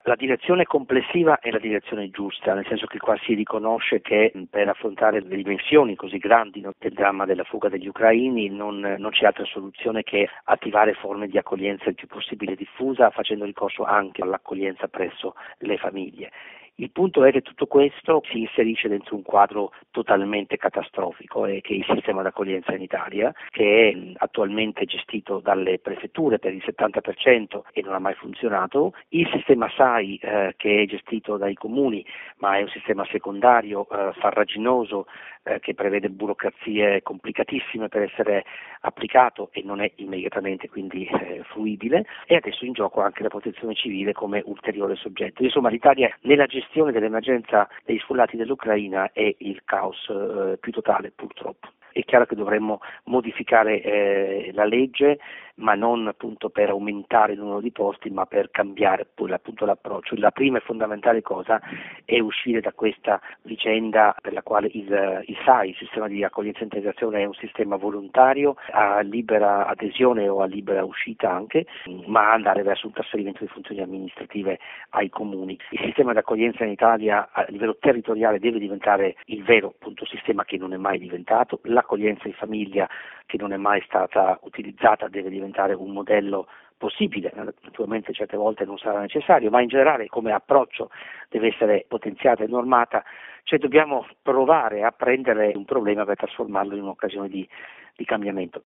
La direzione complessiva è la direzione giusta, nel senso che qua si riconosce che per affrontare le dimensioni così grandi del dramma della fuga degli ucraini non c'è altra soluzione che attivare forme di accoglienza il più possibile diffusa, facendo ricorso anche all'accoglienza presso le famiglie. Il punto è che tutto questo si inserisce dentro un quadro totalmente catastrofico e che il sistema d'accoglienza in Italia, che è attualmente gestito dalle prefetture per il 70% e non ha mai funzionato, il sistema SAI che è gestito dai comuni ma è un sistema secondario farraginoso che prevede burocrazie complicatissime per essere applicato e non è immediatamente quindi fruibile, e adesso in gioco anche la protezione civile come ulteriore soggetto. Insomma, l'Italia nella gestione dell'emergenza dei sfollati dell'Ucraina è il caos più totale, purtroppo. È chiaro che dovremmo modificare la legge, ma non appunto per aumentare il numero di posti, ma per cambiare poi appunto l'approccio. La prima e fondamentale cosa è uscire da questa vicenda per la quale il SAI, il sistema di accoglienza e integrazione, è un sistema volontario a libera adesione o a libera uscita anche, ma andare verso un trasferimento di funzioni amministrative ai comuni. Il sistema di accoglienza in Italia a livello territoriale deve diventare il vero appunto sistema che non è mai diventato. L'accoglienza in famiglia, che non è mai stata utilizzata, deve diventare un modello possibile, naturalmente certe volte non sarà necessario, ma in generale come approccio deve essere potenziata e normata, cioè dobbiamo provare a prendere un problema per trasformarlo in un'occasione di cambiamento.